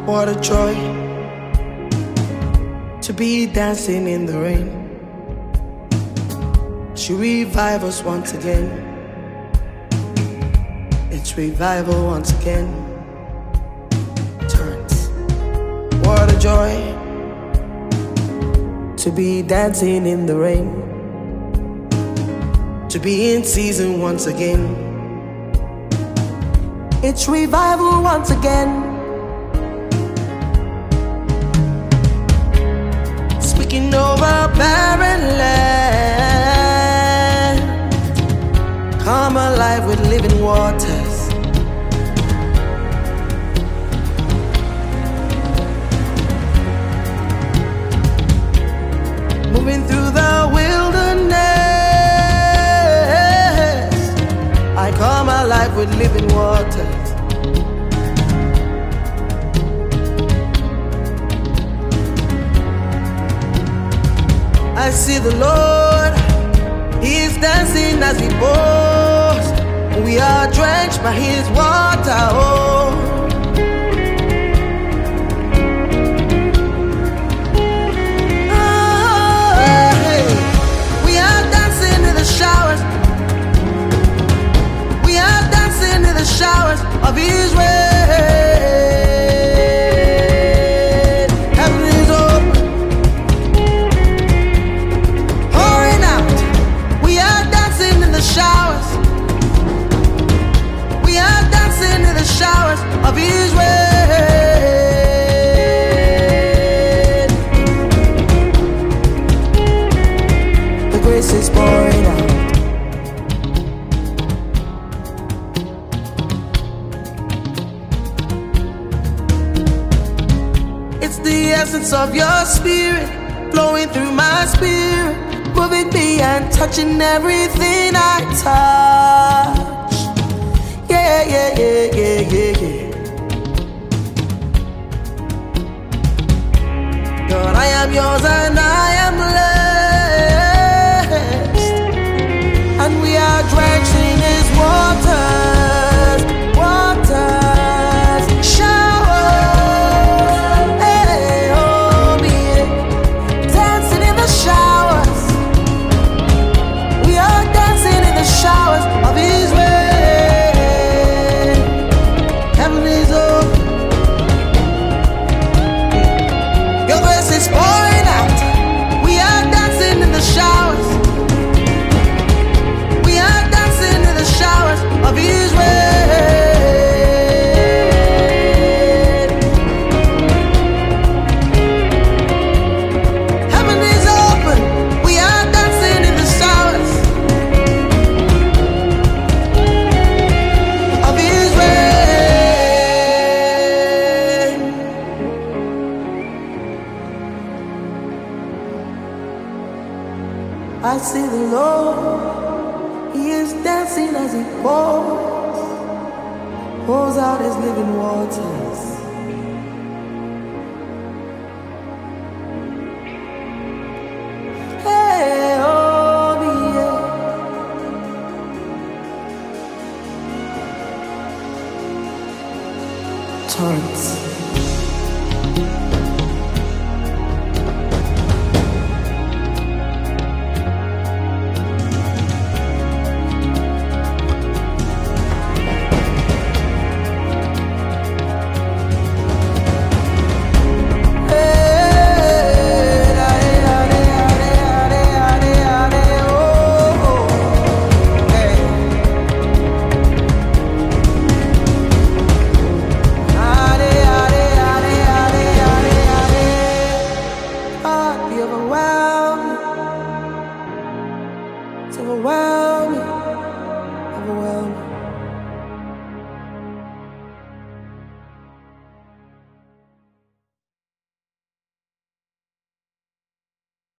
What a joy to be dancing in the rain. She revive us once again. It's revival once again. Turns. What a joy to be dancing in the rain. To be in season once again. It's revival once again. Speaking over barren land, come alive with living waters. Moving through the wilderness, I come alive with living waters. I see the Lord, He is dancing as He pours. We are drenched by His water. Oh, hey. We are dancing in the showers. We are dancing in the showers of His rain. Showers of His rain. The grace is pouring out. It's the essence of your spirit flowing through my spirit, moving me and touching everything I touch. Yeah, yeah, yeah, yeah, yeah, yeah. Lord, I am yours and I am blessed, and we are drenched in His waters, waters, showers. Hey, oh, me, dancing in the showers. We are dancing in the showers of His way. I see the Lord, He is dancing as He pours out His living waters. Hey, oh, yeah. Turns. Overwhelming, overwhelming.